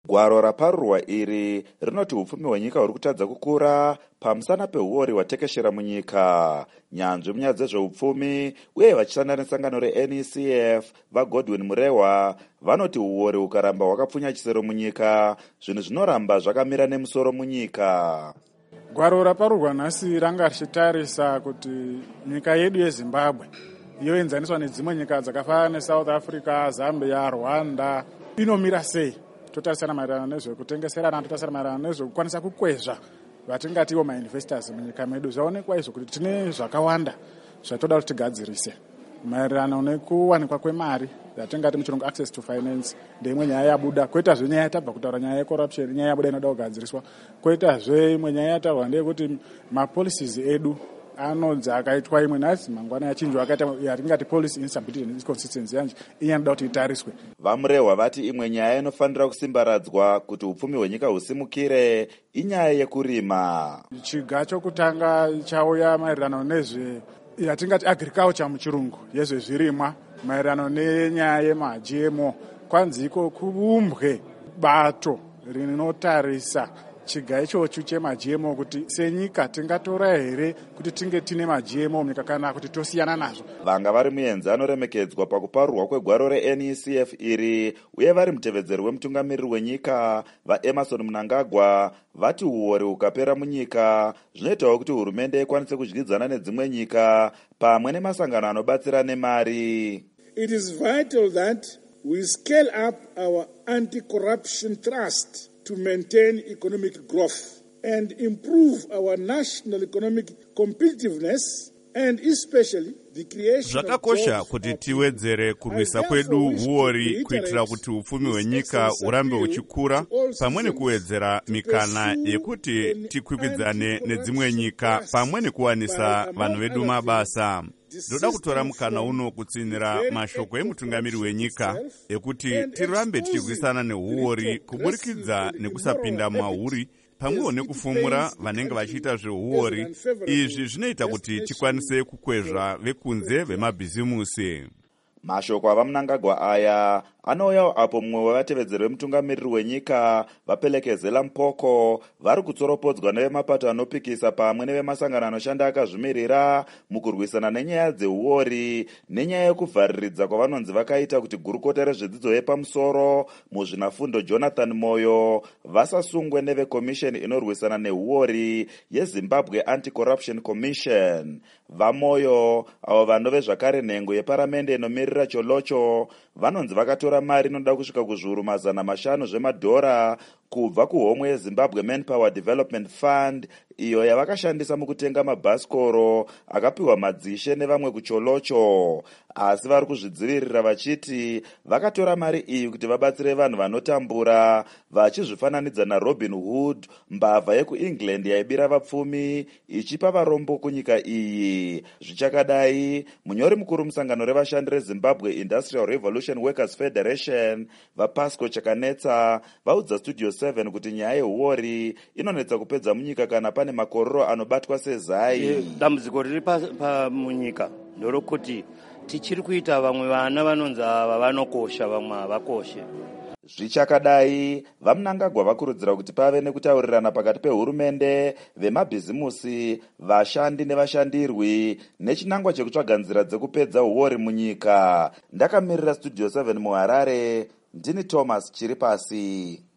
Gwaro raparurwa iri rinoti upfumi hwenyika huri kutadza kukura pamusana peuori hwatekeshera munyika. Nyanzvi munyaya dzezveupfumi uye vachishanda nesangano reNECF vaGodwin Murehwa vanoti uori hukaramba hwakapfunya chisero munyika, zvinhu zvinoramba zvakamira nemusoro munyika. Gwaro raparurwa nhasi ranga richitarisa kuti nyika yedu yeZimbabwe yoenzaniswa nedzimwe nyika dzakafanana neSouth Africa, Zambia, Rwanda inomira sei. Totarisana maererano nezvekutengeserana, totarisana maererano nezvekukwanisa kukwezva vatingatiwo mainvestors munyika medu. Zvaonekwa izvo kuti tine zvakawanda zvatoda kuti tigadzirise maererano nekuwanikwa kwemari yatingati muchirungu access to finance. Ndeimwe nyaya yabuda. Koitazve nyaya yatabva kutaura nyaya yecorruption, nyaya yabuda inoda kugadziriswa. Koitazve imwe nyaya yataurwa ndeyekuti mapolicies edu anodzi akaitwa imwe nhasi mangwana yachinjwa akaita yatingati policy instability and inconsistency yanje inoda kuti itariswe. Vamurehwa vati imwe nyaya inofanira kusimbaradzwa kuti upfumi hwenyika husimukire inyaya yekurima. Chiga chokutanga chauya maererano nezve yatingati agriculture muchirungu, yezvezvirimwa, maererano nenyaya yemaGMO. Kwanzi iko kuumbwe bato rinotarisa chiga ichochu chemaGMO kuti senyika tingatora here kuti tinge tine maGMO munyika kana kuti tosiyana nazvo. Vanga vari muenzano remekedzwa pakuparurwa kwegwaro reNECF iri uye vari mutevedzeri wemutungamiriri wenyika vaEmmerson Mnangagwa vati uori hukapera munyika zvinoitawo kuti hurumende ikwanise kudyidzana nedzimwe nyika pamwe nemasangano anobatsira nemari. It is vital that we scale up our anti-corruption thrust to maintain economic growth and improve our national economic competitiveness and especially the creation Zvakakosha kuti tiwedzere kurwisa kwedu uori kuitira kuti upfumi hwenyika urambe uchikura pamwe nekuwedzera mikana yekuti tikwikwidzane nedzimwe nyika pamwe nekuwanisa vanhu vedu mabasa. Ndoda kutora mukana uno kutsinira mashoko emutungamiri wenyika ekuti tirambe tichirwisana neuori kuburikidza nekusapinda mahuri pamwewo nekufumura vanenge vachiita zveuori. Izvi zvinoita kuti tikwanise kukwezva vekunze vemabhizimusi. Mashoko avaMnangagwa aya anouyawo apo mumwe wevatevedzeri vemutungamiriri wenyika vaPelekezela Mpoko vari kutsoropodzwa nevemapato anopikisa pamwe nevemasangano anoshanda akazvimirira mukurwisana nenyaya dzeuori nenyaya yekuvhariridza kwavanonzi vakaita kuti gurukota rezvedzidzo yepamusoro muzvinafundo Jonathan Moyo vasasungwe nevekomisheni inorwisana neuori yeZimbabwe Anti-Corruption Commission. VaMoyo avo vanove zvakare nhengo yeparamende inomirira Cholocho vanonzi vakatora mari inoda kusvika kuzviuru 500 zvemadhora kubva kuhomwe yeZimbabwe Manpower Development Fund iyo yavakashandisa mukutenga mabhasikoro akapiwa madzishe nevamwe kuCholocho. Asi vari kuzvidzivirira vachiti vakatora mari iyi kuti vabatsire vanhu vanotambura vachizvifananidza naRobin Hood, mbavha yekuEngland yaibira vapfumi ichipa varombo kunyika iyi. Zvichakadai, munyori mukuru musangano revashandi reZimbabwe Industrial Revolution Workers Federation vaPasco Chakanetsa vaudza Studio 7 kuti nyaya yeuori inonetsa kupedza munyika kana pane makororo anobatwa sezai. Dambudziko riri pamunyika ndorokuti tichiri kuita vamwe vana vanonzi ava vanokosha vamwe havakoshe. Zvichakadai, vaMnangagwa vakurudzira kuti pave nekutaurirana pakati pehurumende, vemabhizimusi, vashandi nevashandirwi nechinangwa chekutsvaga nzira dzekupedza uori munyika. Ndakamirira Studio 7 muHarare, ndini Thomas Chiripasi.